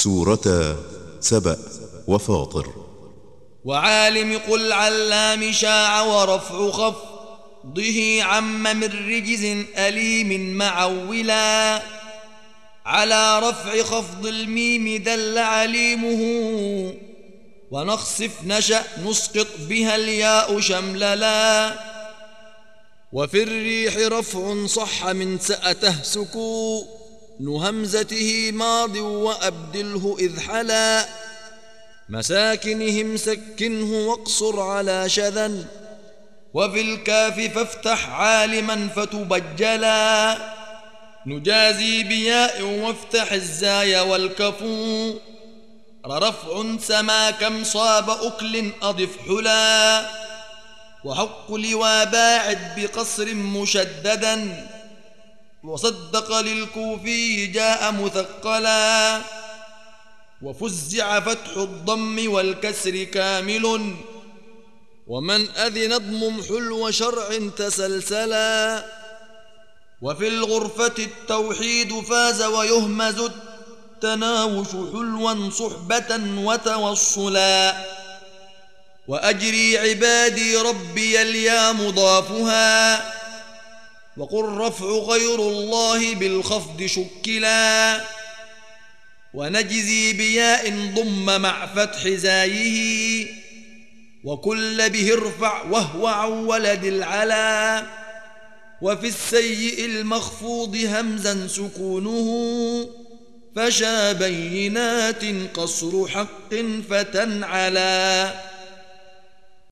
سورة سبأ وفاطر. وعالم قل علام شاع ورفع خفضه عم من رجز أليم معولا على رفع خفض الميم دل عليمه ونخسف نشأ نسقط بها الياء شمللا وفي الريح رفع صح من سأته سكون همزته ماض وأبدله إذ حلا مساكنهم سكنه واقصر على شذا وفي الكاف فافتح عالما فتبجلا نجازي بياء وافتح الزاي والكفو رفع سما كم صاب أكل أضف حلا وحق لوا باعد بقصر مشددا وصدق للكوفي جاء مثقلا وفزع فتح الضم والكسر كامل ومن أذن اضمم حلو شرع تسلسلا وفي الغرفة التوحيد فاز ويهمز التناوش حلوا صحبة وتوصلا وأجري عبادي ربي اليا مضافها وقل رفع غير الله بالخفض شكلا ونجزي بياء ضم مع فتح زايه وكل به ارفع وهو عن ولد العلا وفي السيء المخفوض همزا سكونه فشا بينات قصر حق فتنعلا